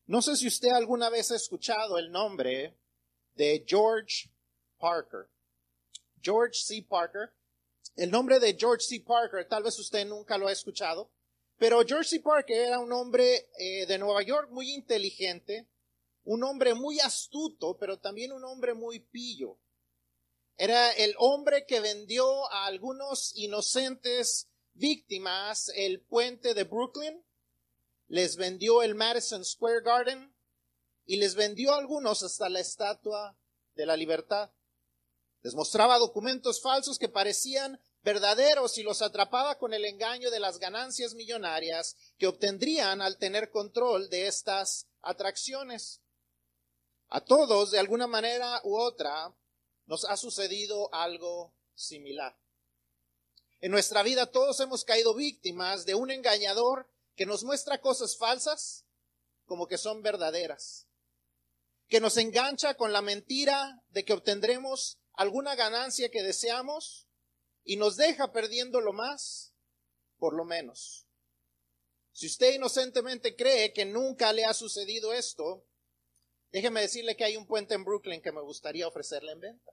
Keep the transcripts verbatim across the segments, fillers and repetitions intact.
No sé si usted alguna vez ha escuchado el nombre de George Parker. George C. Parker. El nombre de George C. Parker, tal vez usted nunca lo ha escuchado, pero George C. Parker era un hombre eh, de Nueva York muy inteligente, un hombre muy astuto, pero también un hombre muy pillo. Era el hombre que vendió a algunos inocentes víctimas el puente de Brooklyn, les vendió el Madison Square Garden y les vendió a algunos hasta la Estatua de la Libertad. Les mostraba documentos falsos que parecían verdaderos y los atrapaba con el engaño de las ganancias millonarias que obtendrían al tener control de estas atracciones. A todos, de alguna manera u otra, nos ha sucedido algo similar. En nuestra vida todos hemos caído víctimas de un engañador que nos muestra cosas falsas como que son verdaderas, que nos engancha con la mentira de que obtendremos alguna ganancia que deseamos y nos deja perdiendo lo más por lo menos. Si usted inocentemente cree que nunca le ha sucedido esto, déjeme decirle que hay un puente en Brooklyn que me gustaría ofrecerle en venta.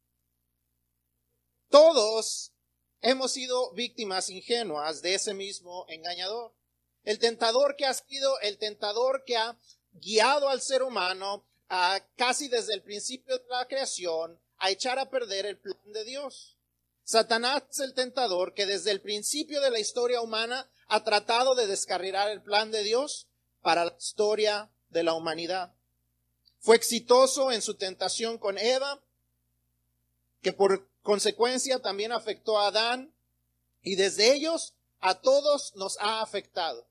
Todos hemos sido víctimas ingenuas de ese mismo engañador. El tentador que ha sido, el tentador que ha guiado al ser humano a, casi desde el principio de la creación a echar a perder el plan de Dios. Satanás es el tentador que desde el principio de la historia humana ha tratado de descarrilar el plan de Dios para la historia de la humanidad. Fue exitoso en su tentación con Eva, que por consecuencia también afectó a Adán, y desde ellos a todos nos ha afectado.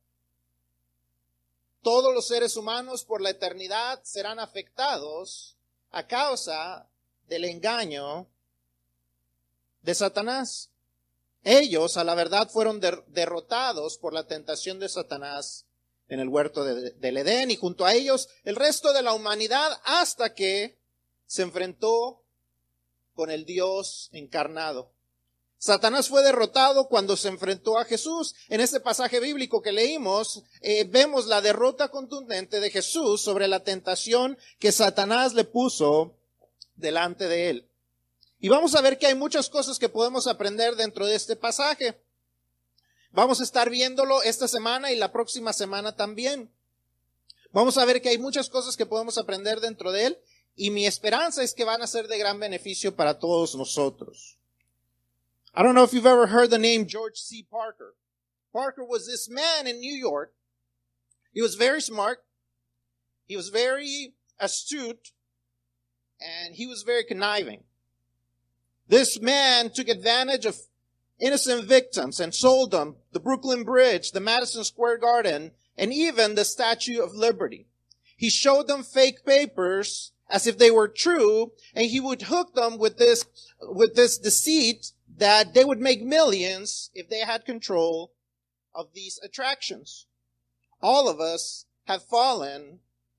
Todos los seres humanos por la eternidad serán afectados a causa del engaño de Satanás. Ellos, a la verdad, fueron der- derrotados por la tentación de Satanás en el huerto de, del Edén, y junto a ellos el resto de la humanidad hasta que se enfrentó con el Dios encarnado. Satanás fue derrotado cuando se enfrentó a Jesús. En este pasaje bíblico que leímos, eh, vemos la derrota contundente de Jesús sobre la tentación que Satanás le puso delante de él. Y vamos a ver que hay muchas cosas que podemos aprender dentro de este pasaje. Vamos a estar viéndolo esta semana y la próxima semana también. Vamos a ver que hay muchas cosas que podemos aprender dentro de él, y mi esperanza es que van a ser de gran beneficio para todos nosotros. I don't know if you've ever heard the name George C. Parker. Parker was this man in New York. He was very smart. He was very astute. And he was very conniving. This man took advantage of innocent victims and sold them the Brooklyn Bridge, the Madison Square Garden, and even the Statue of Liberty. He showed them fake papers as if they were true, and he would hook them with this, with this deceit that they would make millions if they had control of these attractions. All of us have fallen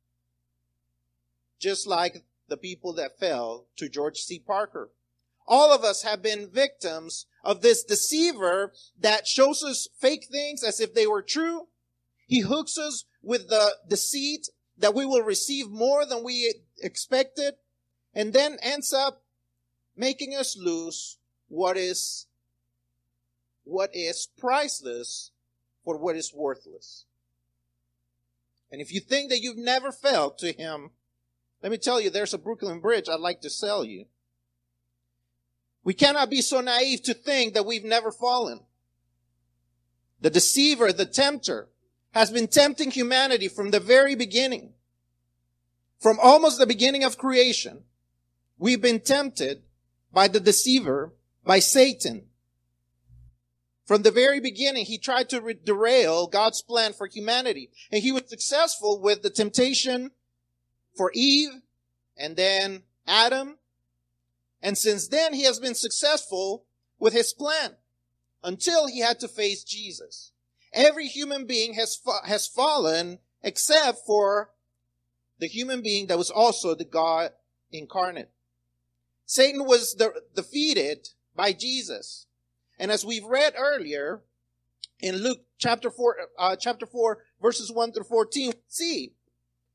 just like the people that fell to George C. Parker. All of us have been victims of this deceiver that shows us fake things as if they were true. He hooks us with the deceit that we will receive more than we expected, and then ends up making us lose what is, what is priceless for what is worthless. And if you think that you've never fell to him, let me tell you, there's a Brooklyn Bridge I'd like to sell you. We cannot be so naive to think that we've never fallen. The deceiver, the tempter, has been tempting humanity from the very beginning. From almost the beginning of creation, we've been tempted by the deceiver, by Satan. From the very beginning, he tried to re- derail God's plan for humanity. And he was successful with the temptation for Eve and then Adam. And since then, he has been successful with his plan until he had to face Jesus. Every human being has fa- has fallen except for the human being that was also the God incarnate. Satan was de- defeated by Jesus. And as we've read earlier in Luke chapter four, uh, chapter four, verses one through fourteen, we see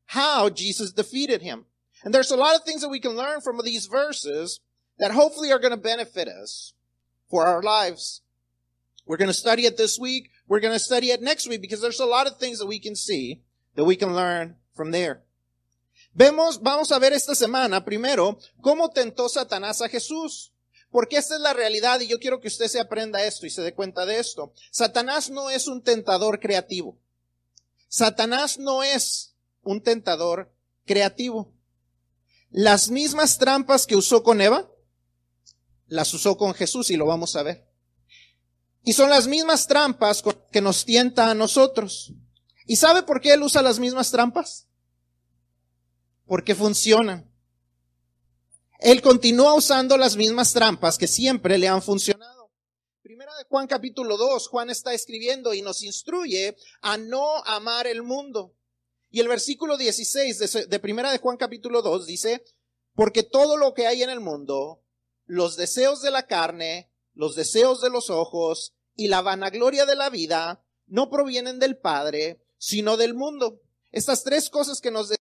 how Jesus defeated him. And there's a lot of things that we can learn from these verses that hopefully are going to benefit us for our lives. We're going to study it this week. We're going to study it next week because there's a lot of things that we can see that we can learn from there. Vemos, vamos a ver esta semana primero cómo tentó Satanás a Jesús. Porque esta es la realidad y yo quiero que usted se aprenda esto y se dé cuenta de esto. Satanás no es un tentador creativo. Satanás no es un tentador creativo. Las mismas trampas que usó con Eva, las usó con Jesús y lo vamos a ver. Y son las mismas trampas que nos tienta a nosotros. ¿Y sabe por qué él usa las mismas trampas? Porque funcionan. Él continúa usando las mismas trampas que siempre le han funcionado. Primera de Juan capítulo dos, Juan está escribiendo y nos instruye a no amar el mundo. Y el versículo dieciséis de, de Primera de Juan capítulo dos dice, porque todo lo que hay en el mundo, los deseos de la carne, los deseos de los ojos y la vanagloria de la vida, no provienen del Padre, sino del mundo. Estas tres cosas que nos decimos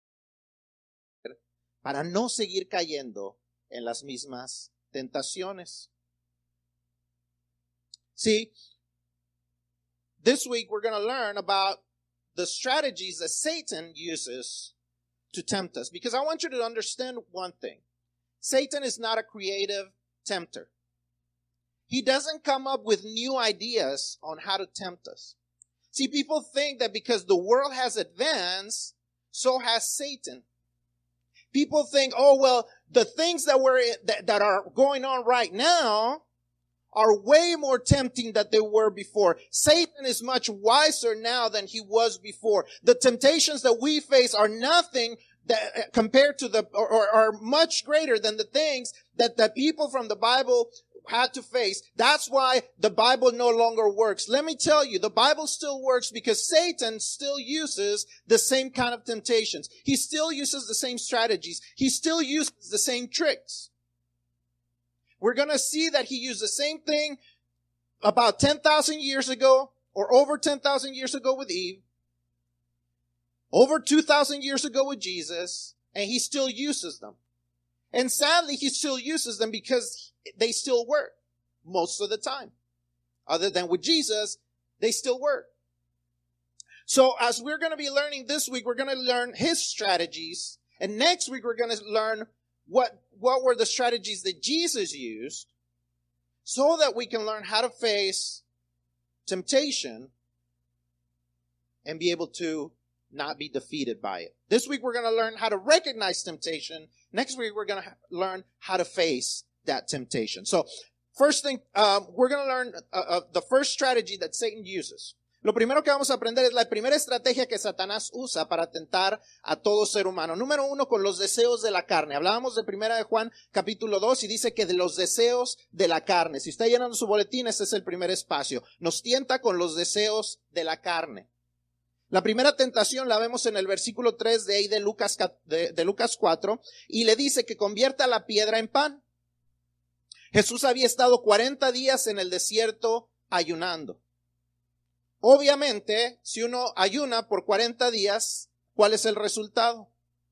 para no seguir cayendo en las mismas tentaciones. See, this week we're going to learn about the strategies that Satan uses to tempt us. Because I want you to understand one thing. Satan is not a creative tempter. He doesn't come up with new ideas on how to tempt us. See, people think that because the world has advanced, so has Satan. People think, oh, well, the things that were that, that are going on right now are way more tempting than they were before. Satan is much wiser now than he was before. The temptations that we face are nothing that, compared to the, or, or are much greater than the things that the people from the Bible had to face. That's why the Bible no longer works. Let me tell you, the Bible still works because Satan still uses the same kind of temptations. He still uses the same strategies. He still uses the same tricks. We're going to see that he used the same thing about ten thousand years ago or over ten thousand years ago with Eve, over two thousand years ago with Jesus, and he still uses them. And sadly, he still uses them because they still work most of the time. Other than with Jesus, they still work. So as we're going to be learning this week, we're going to learn his strategies. And next week, we're going to learn what, what were the strategies that Jesus used so that we can learn how to face temptation and be able to not be defeated by it. This week, we're going to learn how to recognize temptation. Next week, we're going to learn how to face that temptation. So, first thing, um, we're going to learn uh, uh, the first strategy that Satan uses. Lo primero que vamos a aprender es la primera estrategia que Satanás usa para tentar a todo ser humano. Número uno, con los deseos de la carne. Hablábamos de Primera de Juan capítulo dos y dice que de los deseos de la carne. Si está llenando su boletín, este es el primer espacio. Nos tienta con los deseos de la carne. La primera tentación la vemos en el versículo tres de ahí de Lucas, de, de Lucas cuatro, y le dice que convierta la piedra en pan. Jesús había estado cuarenta días en el desierto ayunando. Obviamente, si uno ayuna por cuarenta días, ¿cuál es el resultado?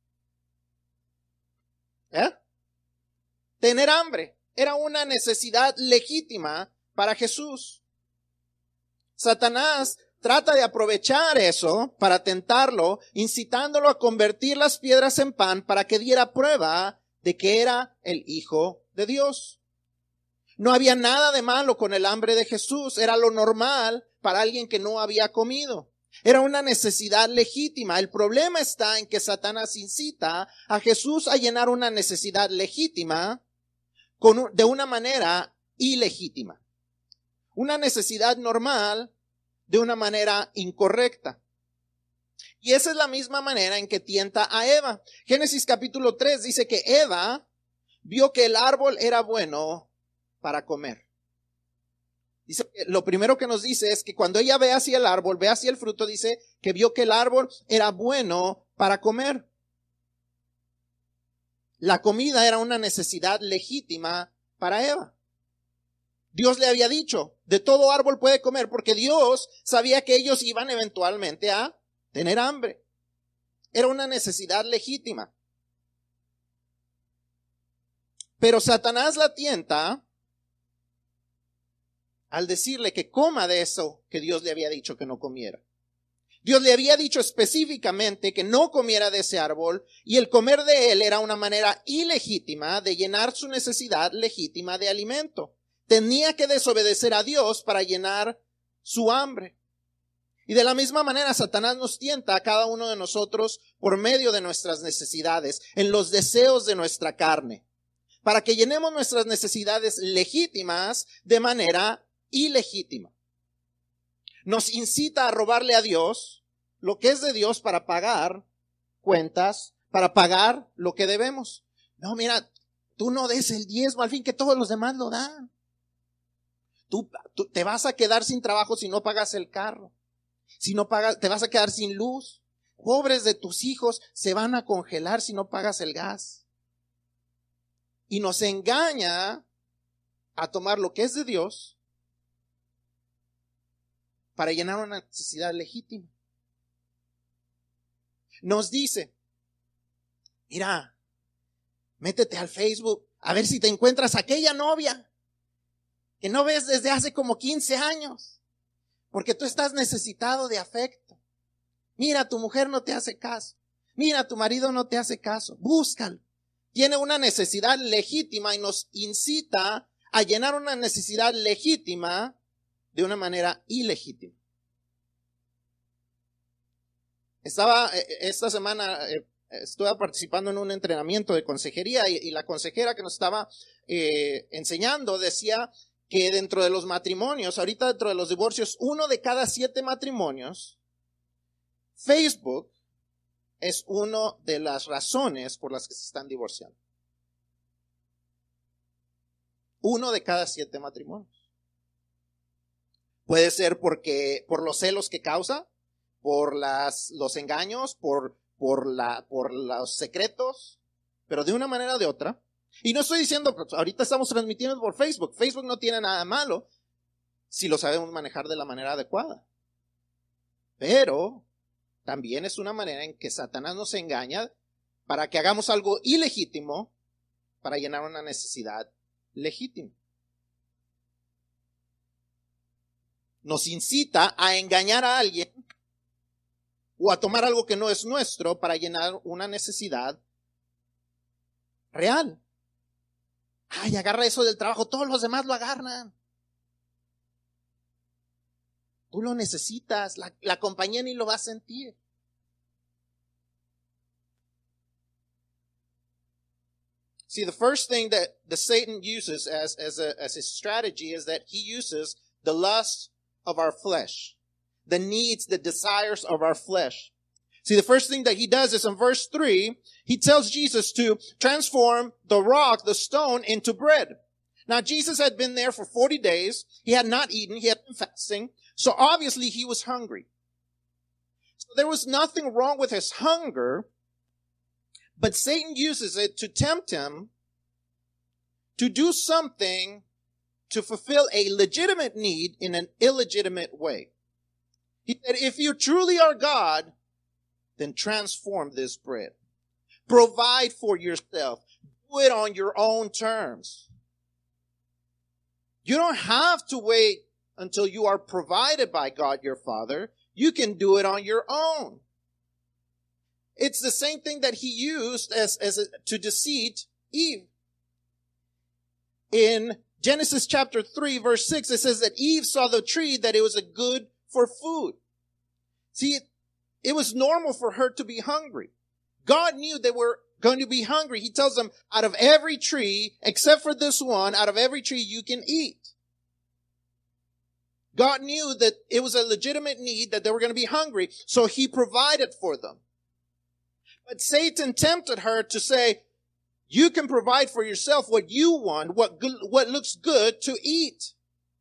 ¿Eh? Tener hambre. Era una necesidad legítima para Jesús. Satanás trata de aprovechar eso para tentarlo, incitándolo a convertir las piedras en pan para que diera prueba de que era el Hijo de Dios. No había nada de malo con el hambre de Jesús. Era lo normal para alguien que no había comido. Era una necesidad legítima. El problema está en que Satanás incita a Jesús a llenar una necesidad legítima con, de una manera ilegítima. Una necesidad normal de una manera incorrecta. Y esa es la misma manera en que tienta a Eva. Génesis capítulo tres dice que Eva vio que el árbol era bueno para comer. Dice, lo primero que nos dice es que cuando ella ve hacia el árbol, ve hacia el fruto, dice que vio que el árbol era bueno para comer. La comida era una necesidad legítima para Eva. Dios le había dicho, de todo árbol puede comer, porque Dios sabía que ellos iban eventualmente a tener hambre. Era una necesidad legítima. Pero Satanás la tienta al decirle que coma de eso que Dios le había dicho que no comiera. Dios le había dicho específicamente que no comiera de ese árbol, y el comer de él era una manera ilegítima de llenar su necesidad legítima de alimento. Tenía que desobedecer a Dios para llenar su hambre. Y de la misma manera Satanás nos tienta a cada uno de nosotros por medio de nuestras necesidades, en los deseos de nuestra carne, para que llenemos nuestras necesidades legítimas de manera ilegítima. Nos incita a robarle a Dios lo que es de Dios para pagar cuentas, para pagar lo que debemos. No, mira, tú no des el diezmo, al fin que todos los demás lo dan. Tú, tú te vas a quedar sin trabajo si no pagas el carro. Si no pagas, te vas a quedar sin luz. Pobres de tus hijos se van a congelar si no pagas el gas. Y nos engaña a tomar lo que es de Dios para llenar una necesidad legítima. Nos dice, mira, métete al Facebook a ver si te encuentras aquella novia que no ves desde hace como quince años, porque tú estás necesitado de afecto. Mira, tu mujer no te hace caso. Mira, tu marido no te hace caso. Búscalo. Tiene una necesidad legítima y nos incita a llenar una necesidad legítima de una manera ilegítima. Estaba, esta semana, eh, estuve participando en un entrenamiento de consejería y, y la consejera que nos estaba eh, enseñando decía que dentro de los matrimonios, ahorita dentro de los divorcios, uno de cada siete matrimonios, Facebook es una de las razones por las que se están divorciando. Uno de cada siete matrimonios. Puede ser porque, por los celos que causa, por las, los engaños, por, por, la, por los secretos, pero de una manera o de otra. Y no estoy diciendo, pues, ahorita estamos transmitiendo por Facebook. Facebook no tiene nada malo si lo sabemos manejar de la manera adecuada. Pero también es una manera en que Satanás nos engaña para que hagamos algo ilegítimo para llenar una necesidad legítima. Nos incita a engañar a alguien o a tomar algo que no es nuestro para llenar una necesidad real. Ay, agarra eso del trabajo, todos los demás lo agarran. Tú lo necesitas, la, la compañía ni lo va a sentir. See, the first thing that the Satan uses as, as, a, as his strategy is that he uses the lust of our flesh. The needs, the desires of our flesh. See, the first thing that he does is in verse three, he tells Jesus to transform the rock, the stone, into bread. Now, Jesus had been there for forty days. He had not eaten. He had been fasting. So obviously he was hungry. So there was nothing wrong with his hunger, but Satan uses it to tempt him to do something to fulfill a legitimate need in an illegitimate way. He said, if you truly are God, then transform this bread. Provide for yourself. Do it on your own terms. You don't have to wait until you are provided by God your Father. You can do it on your own. It's the same thing that he used as, as a, to deceive Eve. In Genesis chapter three, verse six, it says that Eve saw the tree, that it was a good for food. See, it, it was normal for her to be hungry. God knew they were going to be hungry. He tells them, out of every tree, except for this one, out of every tree you can eat. God knew that it was a legitimate need, that they were going to be hungry, so he provided for them. But Satan tempted her to say, you can provide for yourself what you want, what good, what looks good to eat.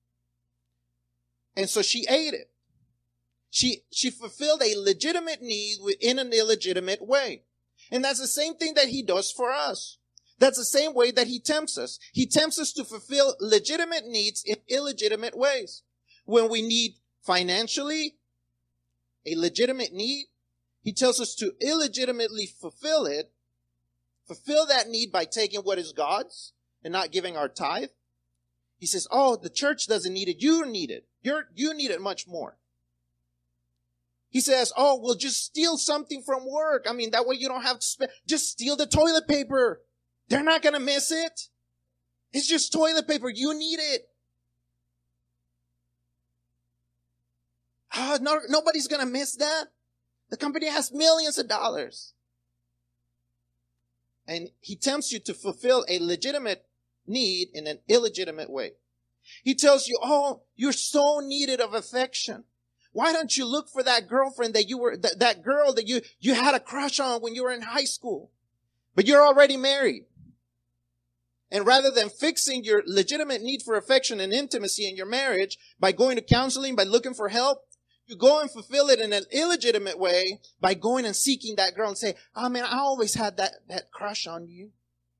And so she ate it. She, she fulfilled a legitimate need in an illegitimate way. And that's the same thing that he does for us. That's the same way that he tempts us. He tempts us to fulfill legitimate needs in illegitimate ways. When we need financially a legitimate need, he tells us to illegitimately fulfill it, fulfill that need by taking what is God's and not giving our tithe. He says, oh, the church doesn't need it. You need it. You're, you need it much more. He says, oh, well, just steal something from work. I mean, that way you don't have to spend. Just steal the toilet paper. They're not going to miss it. It's just toilet paper. You need it. Oh, no, nobody's going to miss that. The company has millions of dollars. And he tempts you to fulfill a legitimate need in an illegitimate way. He tells you, oh, you're so needed of affection. Why don't you look for that girlfriend that you were, that, that girl that you, you had a crush on when you were in high school, but you're already married. And rather than fixing your legitimate need for affection and intimacy in your marriage by going to counseling, by looking for help, you go and fulfill it in an illegitimate way by going and seeking that girl and say, oh man, I always had that, that crush on you.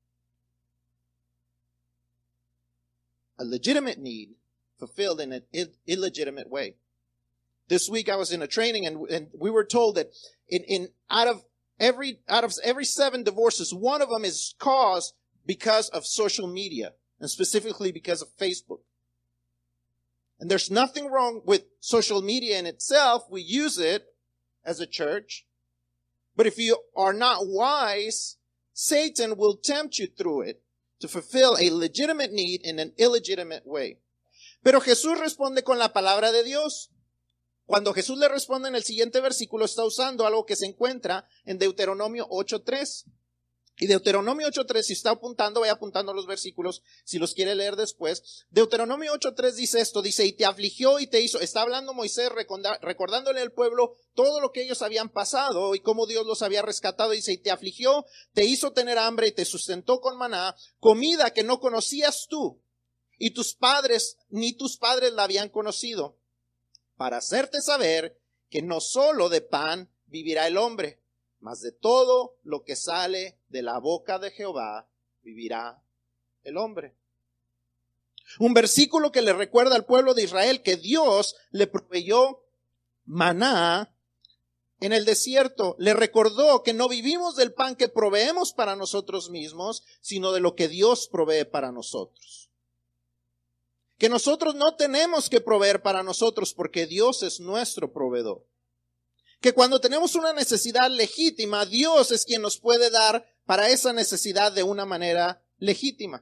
A legitimate need fulfilled in an Ill- illegitimate way. This week I was in a training and, and we were told that in, in out of every out of every seven divorces, one of them is caused because of social media, and specifically because of Facebook. And there's nothing wrong with social media in itself. We use it as a church. But if you are not wise, Satan will tempt you through it to fulfill a legitimate need in an illegitimate way. Pero Jesús responde con la palabra de Dios. Cuando Jesús le responde en el siguiente versículo, está usando algo que se encuentra en Deuteronomio ocho tres. Y Deuteronomio ocho tres, si está apuntando, vaya apuntando los versículos, si los quiere leer después. Deuteronomio ocho tres dice esto, dice, y te afligió y te hizo, está hablando Moisés recordándole al pueblo todo lo que ellos habían pasado y cómo Dios los había rescatado. Dice, y te afligió, te hizo tener hambre y te sustentó con maná, comida que no conocías tú, y tus padres, ni tus padres la habían conocido, para hacerte saber que no solo de pan vivirá el hombre, mas de todo lo que sale de la boca de Jehová vivirá el hombre. Un versículo que le recuerda al pueblo de Israel que Dios le proveyó maná en el desierto. Le recordó que no vivimos del pan que proveemos para nosotros mismos, sino de lo que Dios provee para nosotros. Que nosotros no tenemos que proveer para nosotros porque Dios es nuestro proveedor. Que cuando tenemos una necesidad legítima, Dios es quien nos puede dar para esa necesidad de una manera legítima.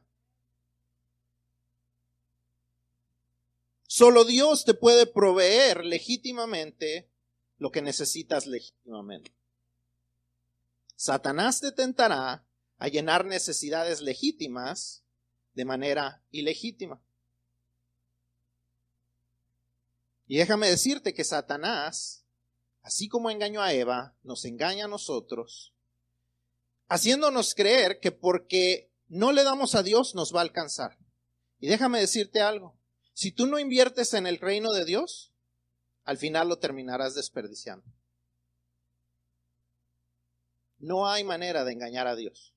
Solo Dios te puede proveer legítimamente lo que necesitas legítimamente. Satanás te tentará a llenar necesidades legítimas de manera ilegítima. Y déjame decirte que Satanás, así como engañó a Eva, nos engaña a nosotros, haciéndonos creer que porque no le damos a Dios nos va a alcanzar. Y déjame decirte algo, si tú no inviertes en el reino de Dios, al final lo terminarás desperdiciando. No hay manera de engañar a Dios.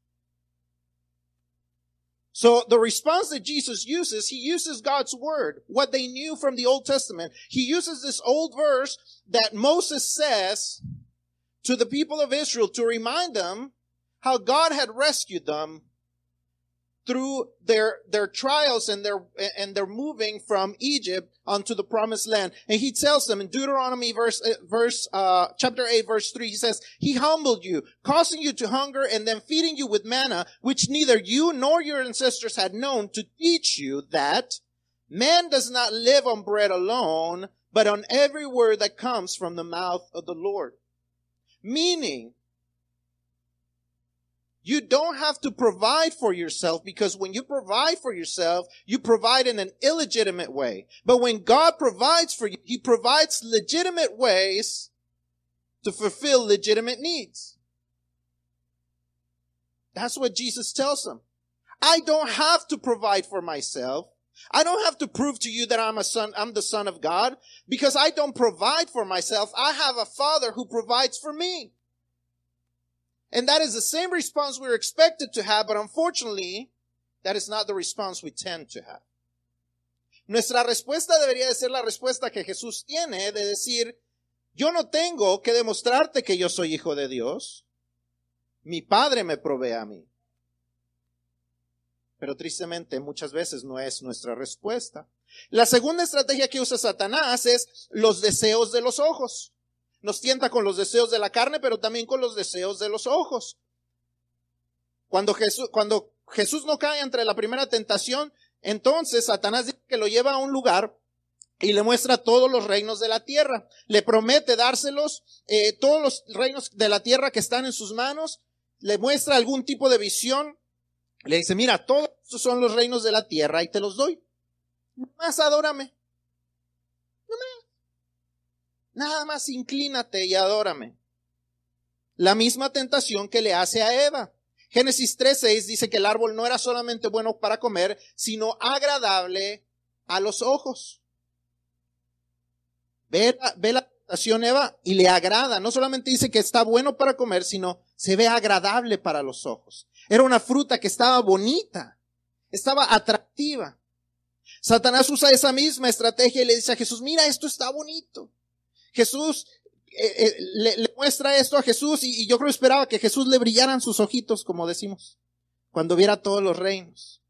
So the response that Jesus uses, he uses God's word, what they knew from the Old Testament. He uses this old verse that Moses says to the people of Israel to remind them how God had rescued them through their, their trials and their, and their moving from Egypt onto the promised land. And he tells them in Deuteronomy verse, verse, uh, chapter eight, verse three, he says, he humbled you, causing you to hunger and then feeding you with manna, which neither you nor your ancestors had known, to teach you that man does not live on bread alone, but on every word that comes from the mouth of the Lord. Meaning, you don't have to provide for yourself, because when you provide for yourself, you provide in an illegitimate way. But when God provides for you, He provides legitimate ways to fulfill legitimate needs. That's what Jesus tells them. I don't have to provide for myself. I don't have to prove to you that I'm a son, I'm the son of God, because I don't provide for myself. I have a Father who provides for me. And that is the same response we're expected to have, but unfortunately, that is not the response we tend to have. Nuestra respuesta debería de ser la respuesta que Jesús tiene, de decir, Yo no tengo que demostrarte que yo soy hijo de Dios. Mi Padre me provee a mí. Pero tristemente muchas veces no es nuestra respuesta. La segunda estrategia que usa Satanás es los deseos de los ojos. Nos tienta con los deseos de la carne, pero también con los deseos de los ojos. Cuando Jesús, cuando Jesús no cae entre la primera tentación, entonces Satanás dice que lo lleva a un lugar y le muestra todos los reinos de la tierra. Le promete dárselos, eh, todos los reinos de la tierra que están en sus manos. Le muestra algún tipo de visión. Le dice, mira, todos estos son los reinos de la tierra y te los doy. Nomás adórame. Nomás. Nada más inclínate y adórame. La misma tentación que le hace a Eva. Génesis tres seis dice que el árbol no era solamente bueno para comer, sino agradable a los ojos. Ve la, ve la tentación Eva y le agrada. No solamente dice que está bueno para comer, sino se ve agradable para los ojos. Era una fruta que estaba bonita, estaba atractiva. Satanás usa esa misma estrategia y le dice a Jesús, mira, esto está bonito. Jesús eh, eh, le, le muestra esto a Jesús y, y yo creo que esperaba que Jesús le brillaran sus ojitos, como decimos, cuando viera todos los reinos.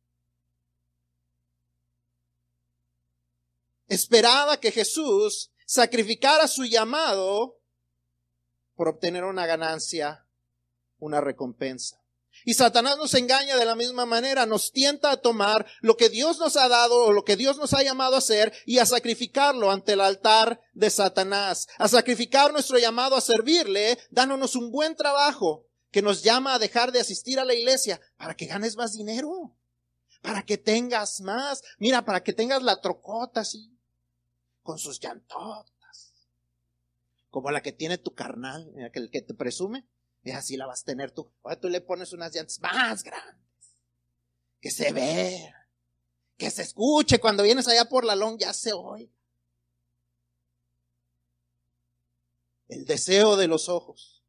Esperaba que Jesús sacrificara su llamado por obtener una ganancia, una recompensa. Y Satanás nos engaña de la misma manera, nos tienta a tomar lo que Dios nos ha dado o lo que Dios nos ha llamado a hacer y a sacrificarlo ante el altar de Satanás, a sacrificar nuestro llamado a servirle, dándonos un buen trabajo que nos llama a dejar de asistir a la iglesia para que ganes más dinero, para que tengas más, mira, para que tengas la trocota así, con sus llantotas, como la que tiene tu carnal, mira, que el que te presume. Y así la vas a tener tú. Ahora tú le pones unas llantas más grandes. Que se vea. Que se escuche. Cuando vienes allá por la Long ya se oye. El deseo de los ojos.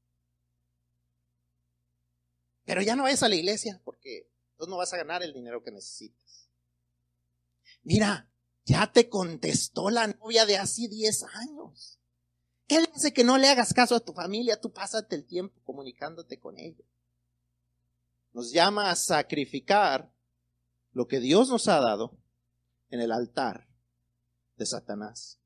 Pero ya no vayas a la iglesia porque tú no vas a ganar el dinero que necesitas. Mira, ya te contestó la novia de hace diez años. ¿Qué le hace que no le hagas caso a tu familia? Tú pásate el tiempo comunicándote con ella. Nos llama a sacrificar lo que Dios nos ha dado en el altar de Satanás.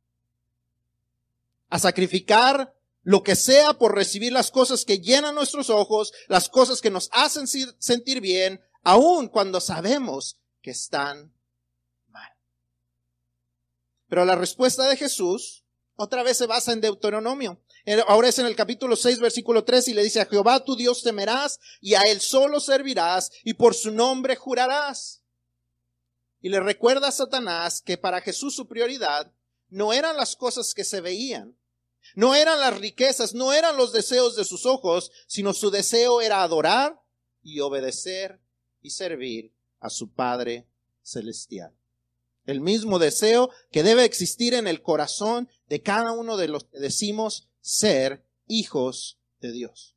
A sacrificar lo que sea por recibir las cosas que llenan nuestros ojos, las cosas que nos hacen sentir bien, aun cuando sabemos que están mal. Pero la respuesta de Jesús otra vez se basa en Deuteronomio. Ahora es en el capítulo seis, versículo tres, y le dice, a Jehová tu Dios temerás, y a él solo servirás, y por su nombre jurarás. Y le recuerda a Satanás que para Jesús su prioridad no eran las cosas que se veían, no eran las riquezas, no eran los deseos de sus ojos, sino su deseo era adorar y obedecer y servir a su Padre celestial. El mismo deseo que debe existir en el corazón de cada uno de los que decimos ser hijos de Dios.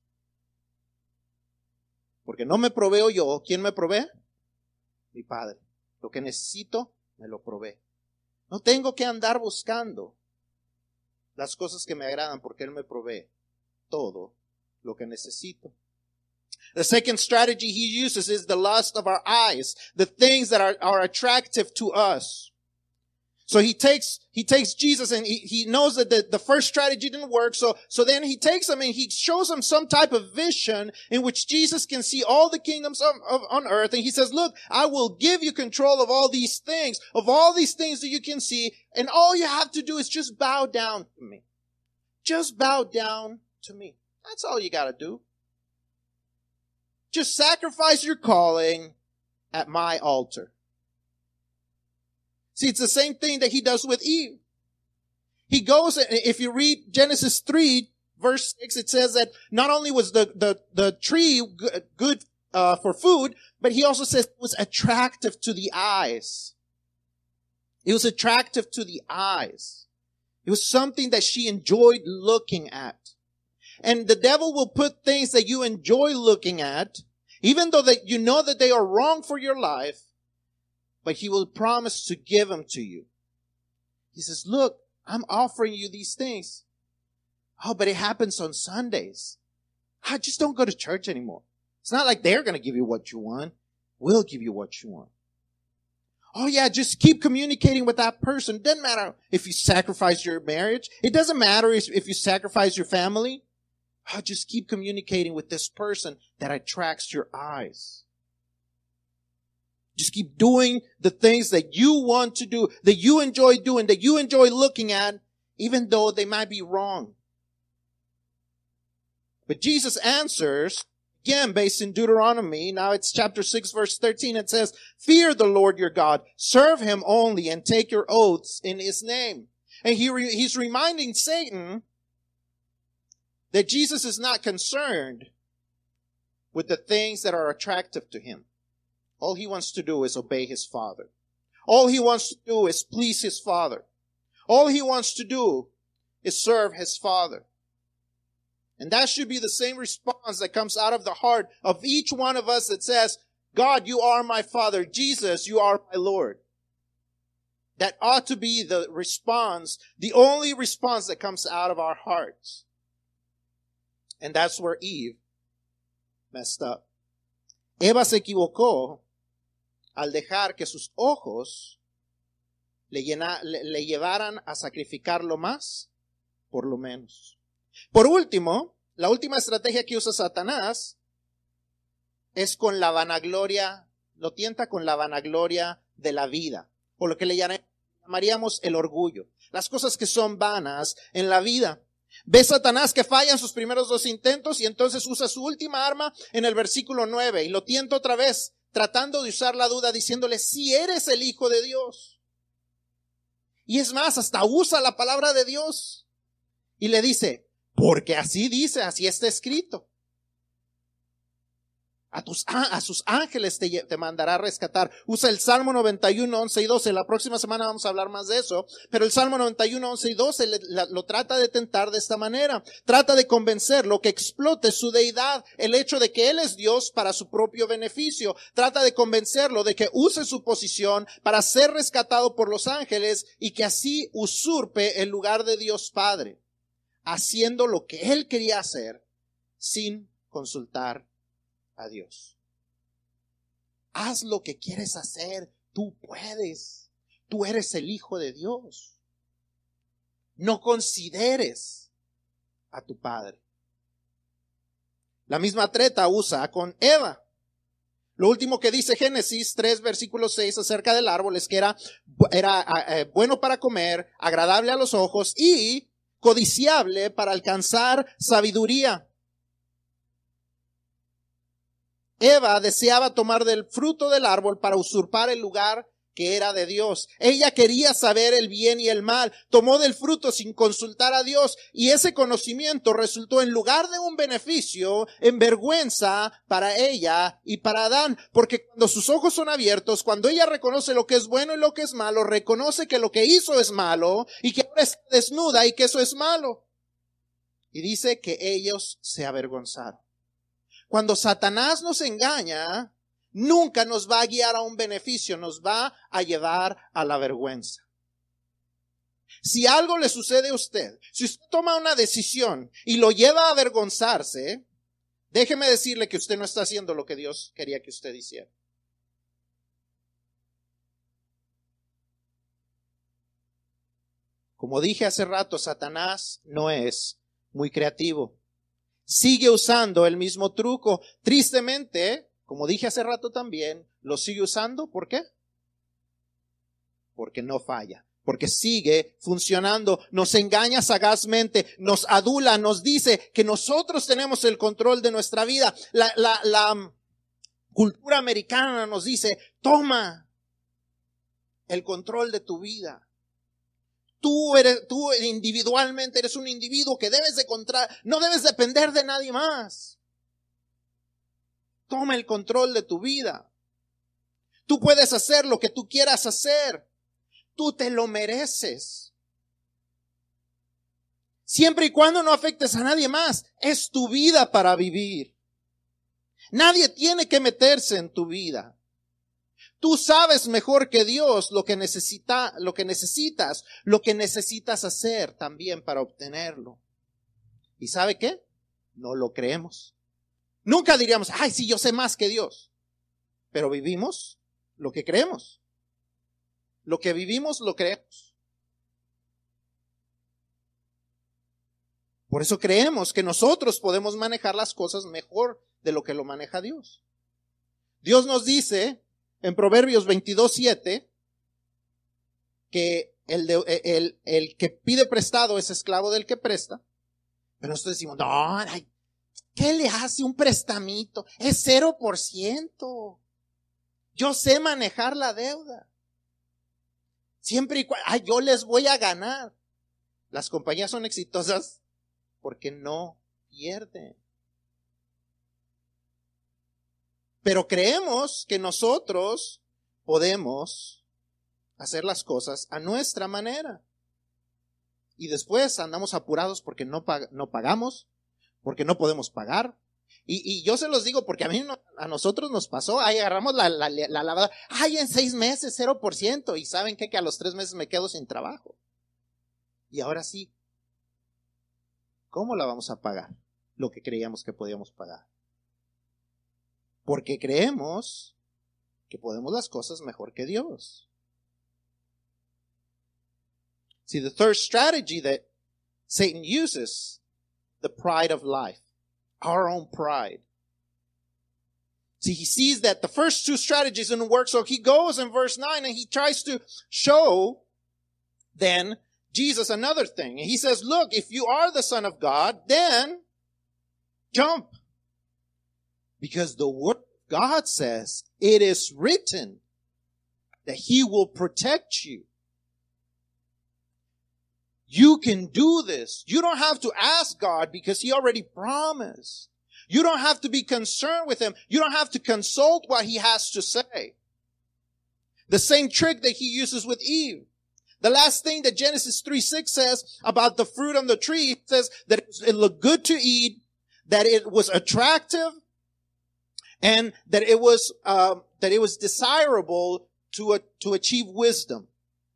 Porque no me proveo yo. ¿Quién me provee? Mi Padre. Lo que necesito, me lo provee. No tengo que andar buscando las cosas que me agradan porque Él me provee todo lo que necesito. The second strategy he uses is the lust of our eyes, the things that are, are attractive to us. So he takes, he takes Jesus and he, he knows that the, the first strategy didn't work. So, so then he takes him and he shows him some type of vision in which Jesus can see all the kingdoms of, of, on earth. And he says, look, I will give you control of all these things, of all these things that you can see. And all you have to do is just bow down to me. Just bow down to me. That's all you got to do. Just sacrifice your calling at my altar. See, it's the same thing that he does with Eve. He goes, if you read Genesis three, verse six, it says that not only was the, the, the tree good uh, for food, but he also says it was attractive to the eyes. It was attractive to the eyes. It was something that she enjoyed looking at. And the devil will put things that you enjoy looking at, even though that you know that they are wrong for your life, but he will promise to give them to you. He says, look, I'm offering you these things. Oh, but it happens on Sundays. I just don't go to church anymore. It's not like they're going to give you what you want. We'll give you what you want. Oh yeah, just keep communicating with that person. It doesn't matter if you sacrifice your marriage. It doesn't matter if you sacrifice your family. Oh, just keep communicating with this person that attracts your eyes. Just keep doing the things that you want to do, that you enjoy doing, that you enjoy looking at, even though they might be wrong. But Jesus answers, again, based in Deuteronomy. Now it's chapter six, verse thirteen. It says, fear the Lord your God, serve him only, and take your oaths in his name. And he re- he's reminding Satan that Jesus is not concerned with the things that are attractive to him. All he wants to do is obey his Father. All he wants to do is please his Father. All he wants to do is serve his Father. And that should be the same response that comes out of the heart of each one of us that says, God, you are my Father. Jesus, you are my Lord. That ought to be the response, the only response that comes out of our hearts. And that's where Eve messed up. Eva se equivocó al dejar que sus ojos le, llena, le, le llevaran a sacrificar lo más por lo menos. Por último, la última estrategia que usa Satanás es con la vanagloria, lo tienta con la vanagloria de la vida, o lo que le llamaríamos el orgullo, las cosas que son vanas en la vida. Ve Satanás que falla en sus primeros dos intentos y entonces usa su última arma en el versículo nueve y lo tienta otra vez, tratando de usar la duda, diciéndole, si eres el Hijo de Dios. Y es más, hasta usa la palabra de Dios y le dice, porque así dice, así está escrito. A, tus, a, a sus ángeles te, te mandará a rescatar. Usa el Salmo noventa y uno, once y doce. La próxima semana vamos a hablar más de eso. Pero el Salmo noventa y uno, once y doce le, la, lo trata de tentar de esta manera. Trata de convencerlo que explote su deidad, el hecho de que Él es Dios para su propio beneficio. Trata de convencerlo de que use su posición para ser rescatado por los ángeles y que así usurpe el lugar de Dios Padre, haciendo lo que Él quería hacer sin consultar a Dios. Haz lo que quieres hacer, tú puedes, tú eres el Hijo de Dios. No consideres a tu Padre. La misma treta usa con Eva. Lo último que dice Génesis tres, versículo seis acerca del árbol es que era, era eh, bueno para comer, agradable a los ojos y codiciable para alcanzar sabiduría. Eva deseaba tomar del fruto del árbol para usurpar el lugar que era de Dios. Ella quería saber el bien y el mal. Tomó del fruto sin consultar a Dios y ese conocimiento resultó en lugar de un beneficio, en vergüenza para ella y para Adán. Porque cuando sus ojos son abiertos, cuando ella reconoce lo que es bueno y lo que es malo, reconoce que lo que hizo es malo y que ahora está desnuda y que eso es malo. Y dice que ellos se avergonzaron. Cuando Satanás nos engaña, nunca nos va a guiar a un beneficio, nos va a llevar a la vergüenza. Si algo le sucede a usted, si usted toma una decisión y lo lleva a avergonzarse, déjeme decirle que usted no está haciendo lo que Dios quería que usted hiciera. Como dije hace rato, Satanás no es muy creativo. Sigue usando el mismo truco. Tristemente, como dije hace rato también, lo sigue usando. ¿Por qué? Porque no falla. Porque sigue funcionando. Nos engaña sagazmente. Nos adula. Nos dice que nosotros tenemos el control de nuestra vida. La, la, la cultura americana nos dice, toma el control de tu vida. Tú eres, tú individualmente eres un individuo que debes de contra, no debes depender de nadie más. Toma el control de tu vida. Tú puedes hacer lo que tú quieras hacer. Tú te lo mereces. Siempre y cuando no afectes a nadie más, es tu vida para vivir. Nadie tiene que meterse en tu vida. Tú sabes mejor que Dios lo que necesita, lo que necesitas, lo que necesitas hacer también para obtenerlo. ¿Y sabe qué? No lo creemos. Nunca diríamos, ay, sí, yo sé más que Dios. Pero vivimos lo que creemos. Lo que vivimos lo creemos. Por eso creemos que nosotros podemos manejar las cosas mejor de lo que lo maneja Dios. Dios nos dice en Proverbios veintidós siete que el, de, el, el que pide prestado es esclavo del que presta. Pero nosotros decimos, no, ay, ¿qué le hace un prestamito? Es cero por ciento. Yo sé manejar la deuda. Siempre y cuando, ay, yo les voy a ganar. Las compañías son exitosas porque no pierden. Pero creemos que nosotros podemos hacer las cosas a nuestra manera. Y después andamos apurados porque no, pag- no pagamos, porque no podemos pagar. Y, y yo se los digo porque a mí, no, a nosotros nos pasó, ahí agarramos la, la, la lavadora, ay, en seis meses, cero por ciento. Y ¿saben qué? Que a los tres meses me quedo sin trabajo. Y ahora sí, ¿cómo la vamos a pagar? Lo que creíamos que podíamos pagar. Porque creemos que podemos las cosas mejor que Dios. See, the third strategy that Satan uses, the pride of life, our own pride. See, he sees that the first two strategies didn't work, so he goes in verse nine and he tries to show then Jesus another thing. And he says, look, if you are the Son of God, then jump. Because the word of God says, it is written that he will protect you. You can do this. You don't have to ask God because he already promised. You don't have to be concerned with him. You don't have to consult what he has to say. The same trick that he uses with Eve. The last thing that Genesis three six says about the fruit on the tree, it says that it looked good to eat, that it was attractive, and that it was uh, that it was desirable to uh, to achieve wisdom.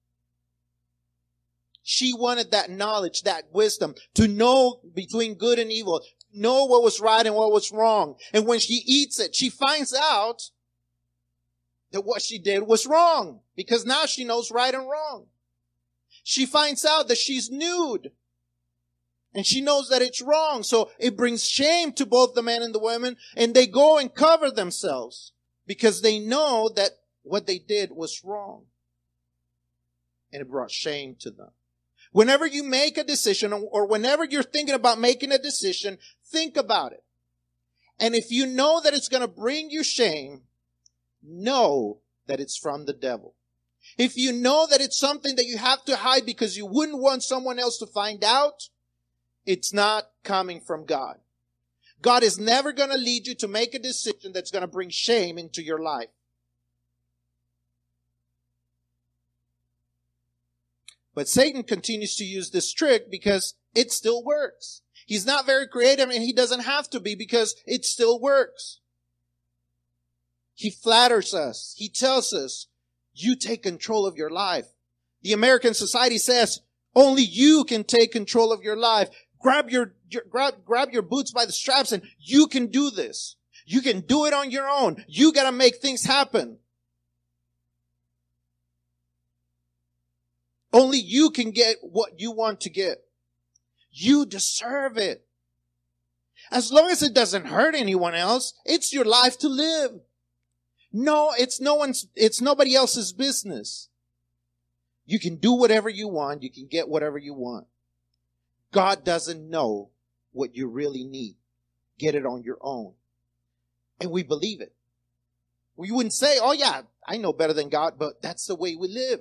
She wanted that knowledge, that wisdom, to know between good and evil, know what was right and what was wrong. And when she eats it, she finds out that what she did was wrong, because now she knows right and wrong. She finds out that she's nude, and she knows that it's wrong. So it brings shame to both the man and the woman, and they go and cover themselves because they know that what they did was wrong. And it brought shame to them. Whenever you make a decision, or whenever you're thinking about making a decision, think about it. And if you know that it's going to bring you shame, know that it's from the devil. If you know that it's something that you have to hide because you wouldn't want someone else to find out, it's not coming from God. God is never going to lead you to make a decision that's going to bring shame into your life. But Satan continues to use this trick because it still works. He's not very creative, and he doesn't have to be, because it still works. He flatters us. He tells us, you take control of your life. The American society says, only you can take control of your life. Grab your, your grab, grab your boots by the straps, and you can do this. You can do it on your own. You gotta make things happen. Only you can get what you want to get. You deserve it. As long as it doesn't hurt anyone else, it's your life to live. No, it's no one's, it's nobody else's business. You can do whatever you want. You can get whatever you want. God doesn't know what you really need. Get it on your own. And we believe it. We wouldn't say, oh yeah, I know better than God, but that's the way we live.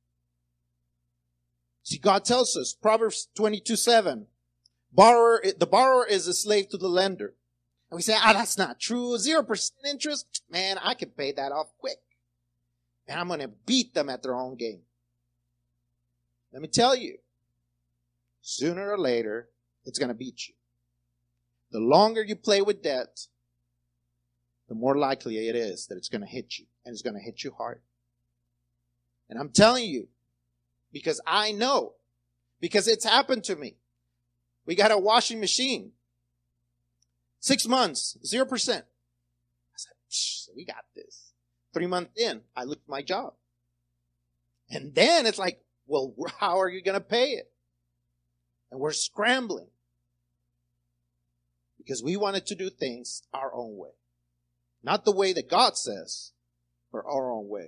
See, God tells us, Proverbs twenty-two seven, borrower, the borrower is a slave to the lender. And we say, ah, that's not true. Zero percent interest? Man, I can pay that off quick. And I'm going to beat them at their own game. Let me tell you, sooner or later, it's going to beat you. The longer you play with debt, the more likely it is that it's going to hit you and it's going to hit you hard. And I'm telling you, because I know, because it's happened to me. We got a washing machine. Six months, zero percent. I said, Psh, we got this. Three months in, I looked at my job. And then it's like, well, how are you going to pay it? And we're scrambling. Because we wanted to do things our own way. Not the way that God says, but our own way.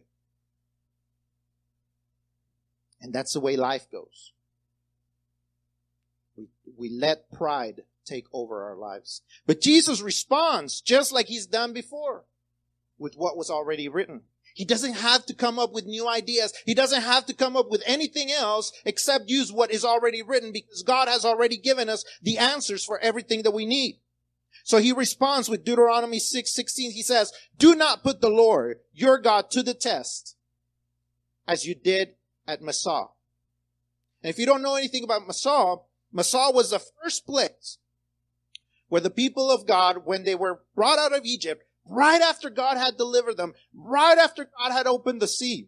And that's the way life goes. We, we let pride take over our lives. But Jesus responds just like he's done before with what was already written. He doesn't have to come up with new ideas. He doesn't have to come up with anything else except use what is already written, because God has already given us the answers for everything that we need. So he responds with Deuteronomy six sixteen. He says, do not put the Lord, your God, to the test as you did at Massah. And if you don't know anything about Massah, Massah was the first place where the people of God, when they were brought out of Egypt, right after God had delivered them, right after God had opened the sea,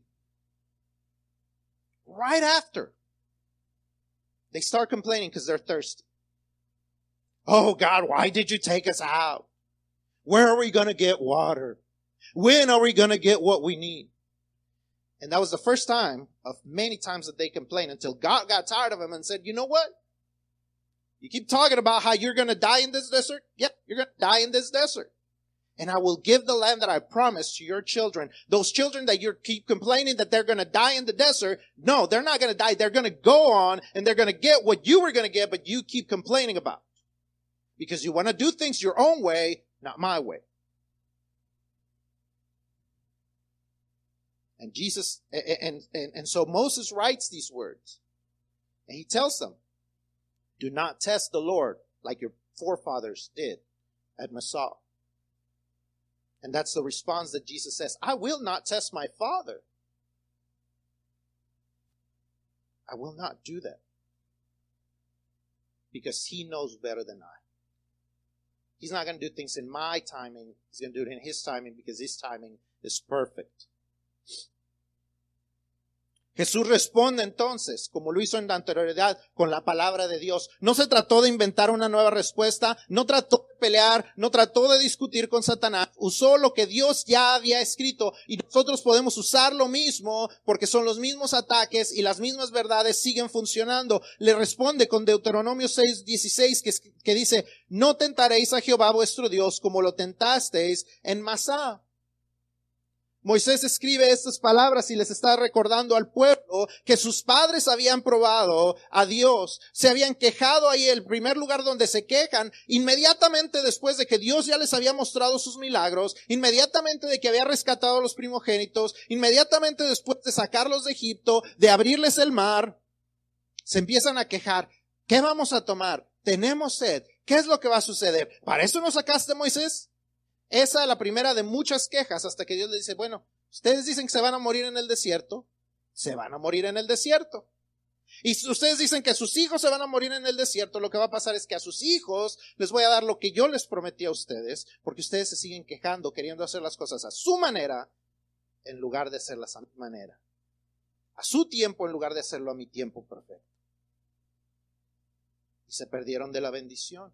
right after, they start complaining because they're thirsty. Oh God, why did you take us out? Where are we going to get water? When are we going to get what we need? And that was the first time of many times that they complained, until God got tired of them and said, you know what? You keep talking about how you're going to die in this desert. Yep, you're going to die in this desert. And I will give the land that I promised to your children. Those children that you keep complaining that they're going to die in the desert, no, they're not going to die. They're going to go on and they're going to get what you were going to get, but you keep complaining about. Because you want to do things your own way, not my way. And Jesus, and, and, and so Moses writes these words. And he tells them, do not test the Lord like your forefathers did at Massah. And that's the response that Jesus says, I will not test my Father. I will not do that. Because he knows better than I. He's not going to do things in my timing. He's going to do it in his timing, because his timing is perfect. Jesús responde entonces, como lo hizo en la anterioridad, con la palabra de Dios. No se trató de inventar una nueva respuesta, no trató de pelear, no trató de discutir con Satanás. Usó lo que Dios ya había escrito, y nosotros podemos usar lo mismo porque son los mismos ataques y las mismas verdades siguen funcionando. Le responde con Deuteronomio seis dieciséis, que, que dice, no tentaréis a Jehová vuestro Dios como lo tentasteis en Masá. Moisés escribe estas palabras y les está recordando al pueblo que sus padres habían probado a Dios, se habían quejado ahí, el primer lugar donde se quejan, inmediatamente después de que Dios ya les había mostrado sus milagros, inmediatamente de que había rescatado a los primogénitos, inmediatamente después de sacarlos de Egipto, de abrirles el mar, se empiezan a quejar. ¿Qué vamos a tomar? Tenemos sed. ¿Qué es lo que va a suceder? ¿Para eso nos sacaste, Moisés? Esa es la primera de muchas quejas, hasta que Dios le dice, bueno, ustedes dicen que se van a morir en el desierto, se van a morir en el desierto. Y si ustedes dicen que sus hijos se van a morir en el desierto, lo que va a pasar es que a sus hijos les voy a dar lo que yo les prometí a ustedes, porque ustedes se siguen quejando, queriendo hacer las cosas a su manera, en lugar de hacerlas a mi manera. A su tiempo, en lugar de hacerlo a mi tiempo perfecto. Y se perdieron de la bendición.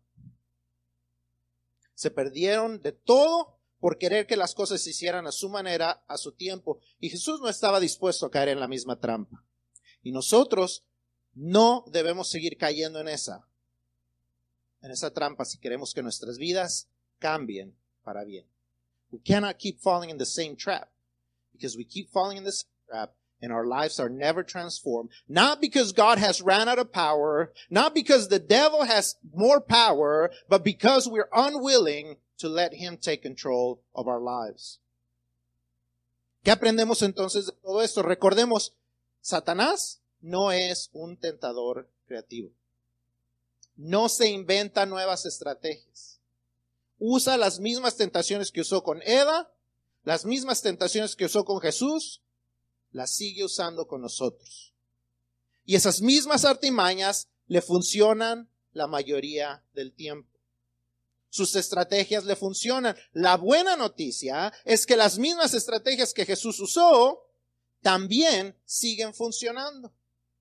Se perdieron de todo por querer que las cosas se hicieran a su manera, a su tiempo. Y Jesús no estaba dispuesto a caer en la misma trampa. Y nosotros no debemos seguir cayendo en esa, en esa trampa si queremos que nuestras vidas cambien para bien. We cannot keep falling in the same trap. Because we keep falling in this trap, and our lives are never transformed. Not because God has ran out of power, not because the devil has more power, but because we're unwilling to let him take control of our lives. ¿Qué aprendemos entonces de todo esto? Recordemos, Satanás no es un tentador creativo. No se inventa nuevas estrategias. Usa las mismas tentaciones que usó con Eva, las mismas tentaciones que usó con Jesús, las sigue usando con nosotros. Y esas mismas artimañas le funcionan la mayoría del tiempo. sus estrategias le funcionan. La buena noticia es que las mismas estrategias que Jesús usó también siguen funcionando.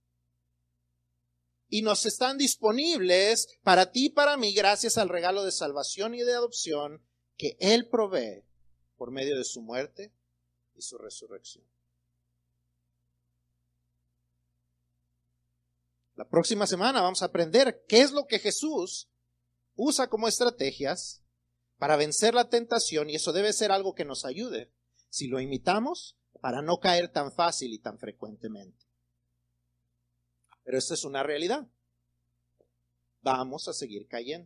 Y nos están disponibles para ti y para mí gracias al regalo de salvación y de adopción que Él provee por medio de su muerte y su resurrección. La próxima semana vamos a aprender qué es lo que Jesús usa como estrategias para vencer la tentación, y eso debe ser algo que nos ayude, si lo imitamos, para no caer tan fácil y tan frecuentemente. Pero esta es una realidad. Vamos a seguir cayendo.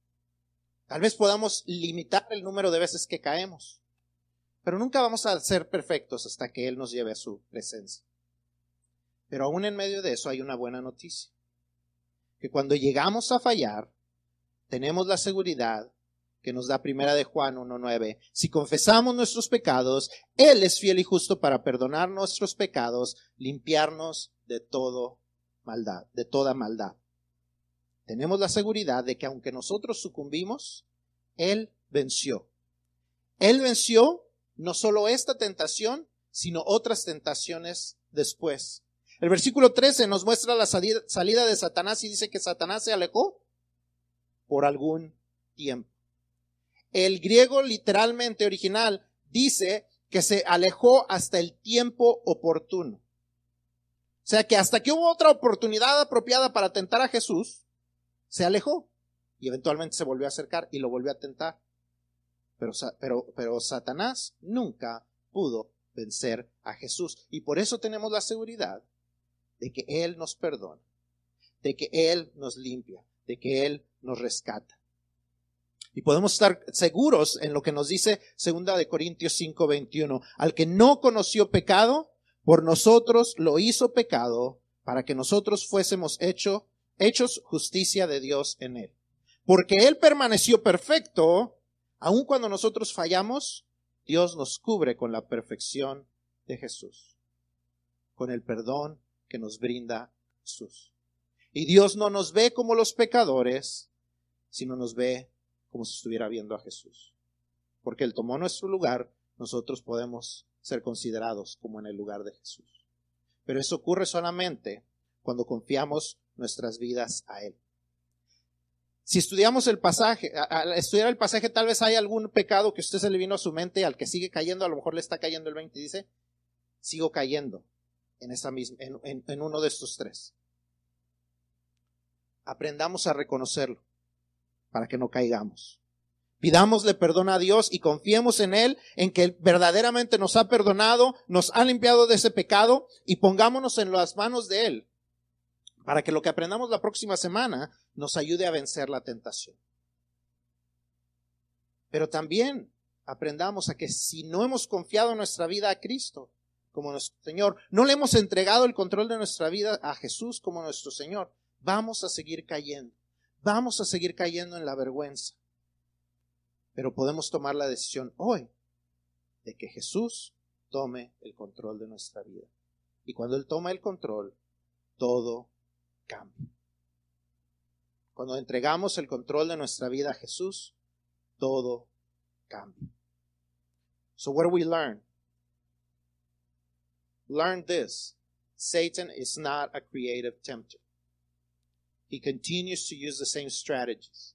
Tal vez podamos limitar el número de veces que caemos, pero nunca vamos a ser perfectos hasta que Él nos lleve a su presencia. Pero aún en medio de eso hay una buena noticia, que cuando llegamos a fallar, tenemos la seguridad que nos da Primera de Juan uno nueve. Si confesamos nuestros pecados, Él es fiel y justo para perdonar nuestros pecados, limpiarnos de todo maldad, de toda maldad. Tenemos la seguridad de que aunque nosotros sucumbimos, Él venció. Él venció no solo esta tentación, sino otras tentaciones después. El versículo trece nos muestra la salida, salida de Satanás y dice que Satanás se alejó por algún tiempo. El griego literalmente original dice que se alejó hasta el tiempo oportuno. O sea que hasta que hubo otra oportunidad apropiada para tentar a Jesús, se alejó y eventualmente se volvió a acercar y lo volvió a tentar. Pero, pero, pero Satanás nunca pudo vencer a Jesús. Y por eso tenemos la seguridad de que Él nos perdona, de que Él nos limpia, de que Él nos rescata. Y podemos estar seguros en lo que nos dice segunda de Corintios cinco veintiuno. Al que no conoció pecado, por nosotros lo hizo pecado, para que nosotros fuésemos hecho, hechos justicia de Dios en Él. Porque Él permaneció perfecto, aun cuando nosotros fallamos, Dios nos cubre con la perfección de Jesús, con el perdón que nos brinda Jesús. Y Dios no nos ve como los pecadores, sino nos ve como si estuviera viendo a Jesús. Porque Él tomó nuestro lugar, nosotros podemos ser considerados como en el lugar de Jesús. Pero eso ocurre solamente cuando confiamos nuestras vidas a Él. Si estudiamos el pasaje, al estudiar el pasaje, tal vez hay algún pecado que a usted se le vino a su mente, al que sigue cayendo, a lo mejor le está cayendo el veinte y dice, sigo cayendo en, esa misma, en, en, en uno de estos tres. Aprendamos a reconocerlo para que no caigamos. Pidámosle perdón a Dios y confiemos en Él, en que Él verdaderamente nos ha perdonado, nos ha limpiado de ese pecado, y pongámonos en las manos de Él para que lo que aprendamos la próxima semana nos ayude a vencer la tentación. Pero también aprendamos a que si no hemos confiado nuestra vida a Cristo como nuestro Señor, no le hemos entregado el control de nuestra vida a Jesús como nuestro Señor, vamos a seguir cayendo. Vamos a seguir cayendo en la vergüenza. Pero podemos tomar la decisión hoy de que Jesús tome el control de nuestra vida. Y cuando Él toma el control, todo cambia. Cuando entregamos el control de nuestra vida a Jesús, todo cambia. So what do we learn? Learn this. Satan is not a creative tempter. He continues to use the same strategies.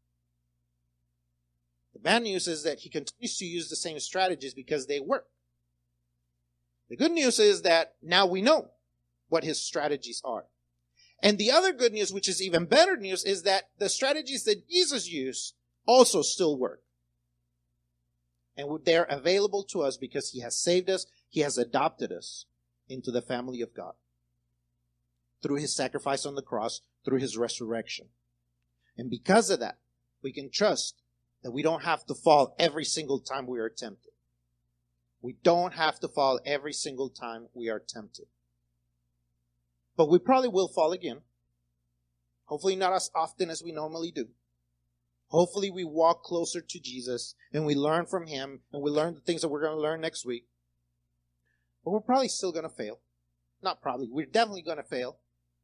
The bad news is that he continues to use the same strategies because they work. The good news is that now we know what his strategies are. And the other good news, which is even better news, is that the strategies that Jesus used also still work. And they're available to us because he has saved us, he has adopted us into the family of God through his sacrifice on the cross, through his resurrection. And because of that, we can trust that we don't have to fall every single time we are tempted. We don't have to fall every single time we are tempted. But we probably will fall again. Hopefully not as often as we normally do. Hopefully we walk closer to Jesus and we learn from him and we learn the things that we're going to learn next week. But we're probably still going to fail. Not probably, we're definitely going to fail.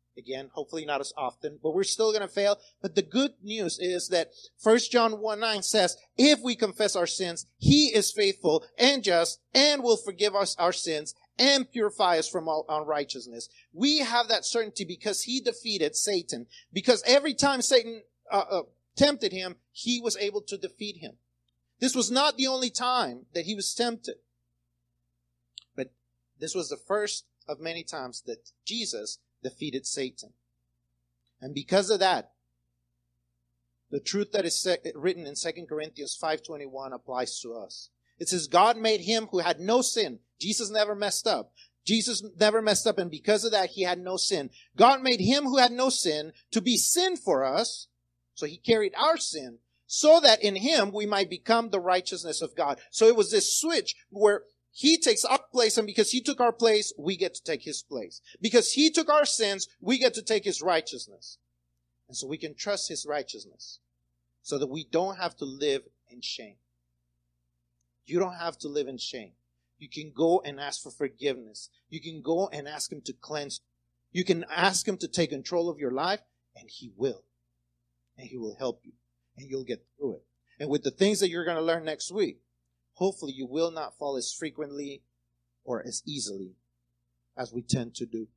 Again, hopefully not as often, but we're still going to fail. But the good news is that First John one nine says, if we confess our sins, He is faithful and just and will forgive us our sins and purify us from all unrighteousness. We have that certainty because He defeated Satan. Because every time Satan uh, uh, tempted Him, He was able to defeat him. This was not the only time that He was tempted. But this was the first of many times that Jesus defeated Satan. And because of that, the truth that is written in Second Corinthians five twenty-one applies to us. It says, God made Him who had no sin. Jesus never messed up. Jesus never messed up, and because of that, He had no sin. God made Him who had no sin to be sin for us. So He carried our sin, so that in Him we might become the righteousness of God. So it was this switch where He takes our place, and because He took our place, we get to take His place. Because He took our sins, we get to take His righteousness. And so we can trust His righteousness so that we don't have to live in shame. You don't have to live in shame. You can go and ask for forgiveness. You can go and ask Him to cleanse. You can ask Him to take control of your life, and He will. And He will help you. And you'll get through it. And with the things that you're going to learn next week, hopefully you will not fall as frequently or as easily as we tend to do.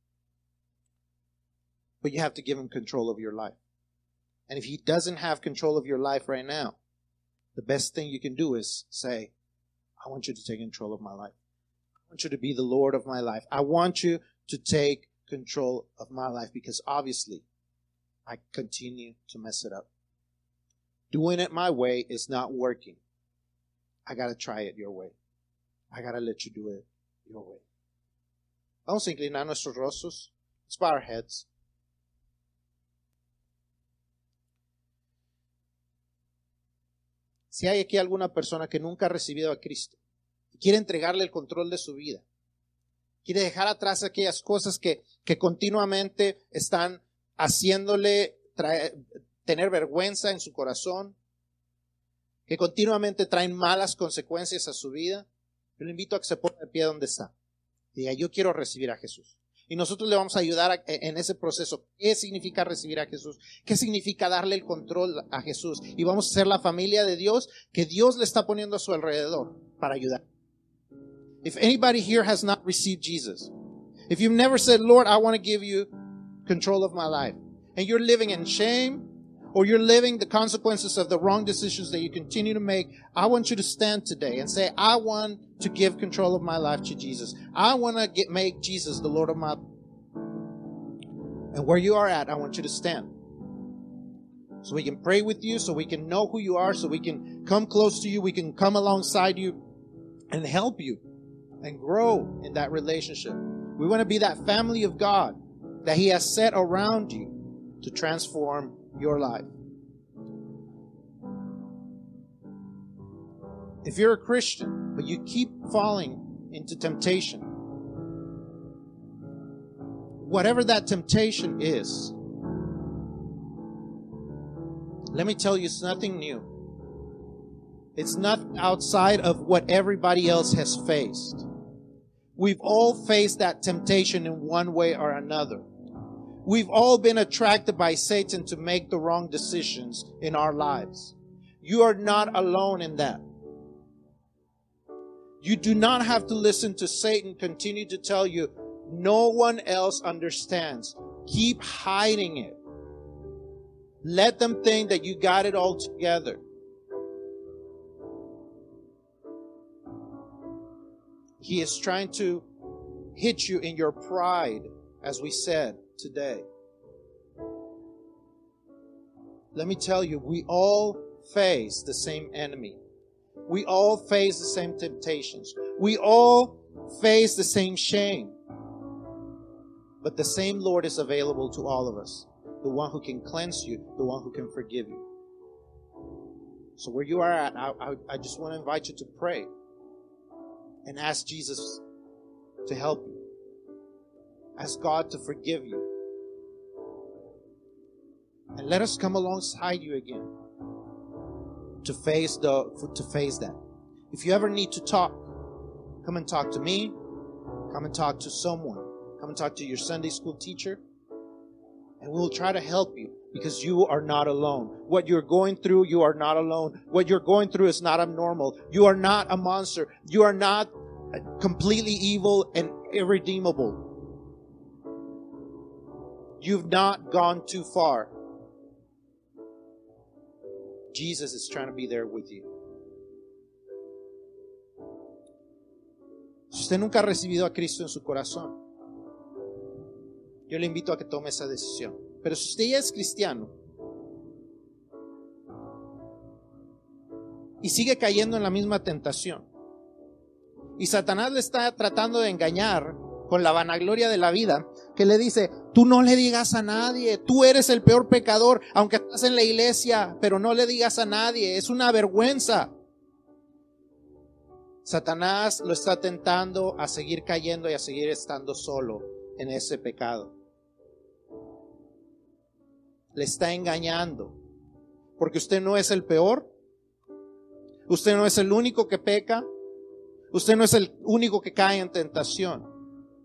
But you have to give Him control of your life. And if He doesn't have control of your life right now, the best thing you can do is say, I want you to take control of my life. I want you to be the Lord of my life. I want you to take control of my life because obviously I continue to mess it up. Doing it my way is not working. I got to try it your way. I got to let you do it your way. Vamos a inclinar nuestros rostros. Let's bow our heads. Si hay aquí alguna persona que nunca ha recibido a Cristo y quiere entregarle el control de su vida, quiere dejar atrás aquellas cosas que, que continuamente están haciéndole traer, tener vergüenza en su corazón, que continuamente traen malas consecuencias a su vida, yo le invito a que se ponga de pie donde está. Y diga, yo quiero recibir a Jesús. Y nosotros le vamos a ayudar a, en ese proceso. ¿Qué significa recibir a Jesús? ¿Qué significa darle el control a Jesús? Y vamos a ser la familia de Dios que Dios le está poniendo a su alrededor para ayudar. If anybody here has not received Jesus, if you've never said, Lord, I want to give you control of my life, and you're living in shame, or you're living the consequences of the wrong decisions that you continue to make, I want you to stand today and say, I want to give control of my life to Jesus. I want to get, make Jesus the Lord of my life. And where you are at, I want you to stand. So we can pray with you, so we can know who you are, so we can come close to you, we can come alongside you and help you and grow in that relationship. We want to be that family of God that He has set around you to transform your life. If you're a Christian, but you keep falling into temptation, whatever that temptation is, let me tell you, it's nothing new. It's not outside of what everybody else has faced. We've all faced that temptation in one way or another. We've all been attracted by Satan to make the wrong decisions in our lives. You are not alone in that. You do not have to listen to Satan continue to tell you, no one else understands. Keep hiding it. Let them think that you got it all together. He is trying to hit you in your pride, as we said today. Let me tell you, we all face the same enemy. We all face the same temptations. We all face the same shame. But the same Lord is available to all of us. The one who can cleanse you, the one who can forgive you. So where you are at, I, I, I just want to invite you to pray and ask Jesus to help you. Ask God to forgive you. And let us come alongside you again to face the to face that. If you ever need to talk, come and talk to me. Come and talk to someone. Come and talk to your Sunday school teacher. And we'll try to help you because you are not alone. What you're going through, you are not alone. What you're going through is not abnormal. You are not a monster. You are not completely evil and irredeemable. You've not gone too far. Jesus is trying to be there with you. Si usted nunca ha recibido a Cristo en su corazón, yo le invito a que tome esa decisión. Pero si usted ya es cristiano y sigue cayendo en la misma tentación, y Satanás le está tratando de engañar con la vanagloria de la vida, que le dice, tú no le digas a nadie, tú eres el peor pecador, aunque estás en la iglesia, pero no le digas a nadie, es una vergüenza. Satanás lo está tentando a seguir cayendo y a seguir estando solo en ese pecado. Le está engañando, porque usted no es el peor, usted no es el único que peca, usted no es el único que cae en tentación.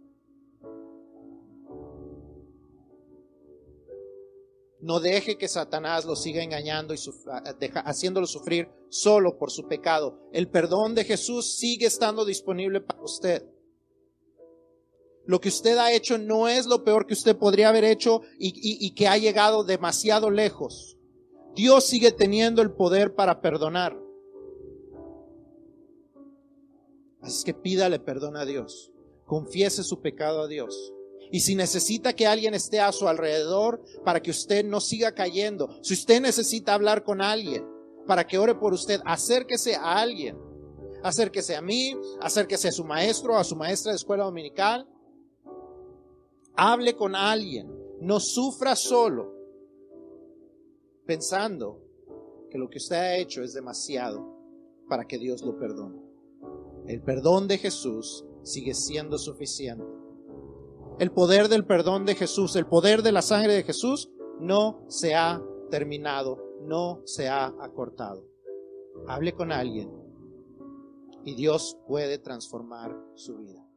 No deje que Satanás lo siga engañando y suf- deja, haciéndolo sufrir solo por su pecado. El perdón de Jesús sigue estando disponible para usted. Lo que usted ha hecho no es lo peor que usted podría haber hecho y, y, y que ha llegado demasiado lejos. Dios sigue teniendo el poder para perdonar. Así que pídale perdón a Dios. Confiese su pecado a Dios. Y si necesita que alguien esté a su alrededor para que usted no siga cayendo, si usted necesita hablar con alguien para que ore por usted, acérquese a alguien. Acérquese a mí, acérquese a su maestro, a su maestra de escuela dominical. Hable con alguien. No sufra solo, pensando que lo que usted ha hecho es demasiado para que Dios lo perdone. El perdón de Jesús sigue siendo suficiente. El poder del perdón de Jesús, el poder de la sangre de Jesús no se ha terminado, no se ha acortado. Hable con alguien y Dios puede transformar su vida.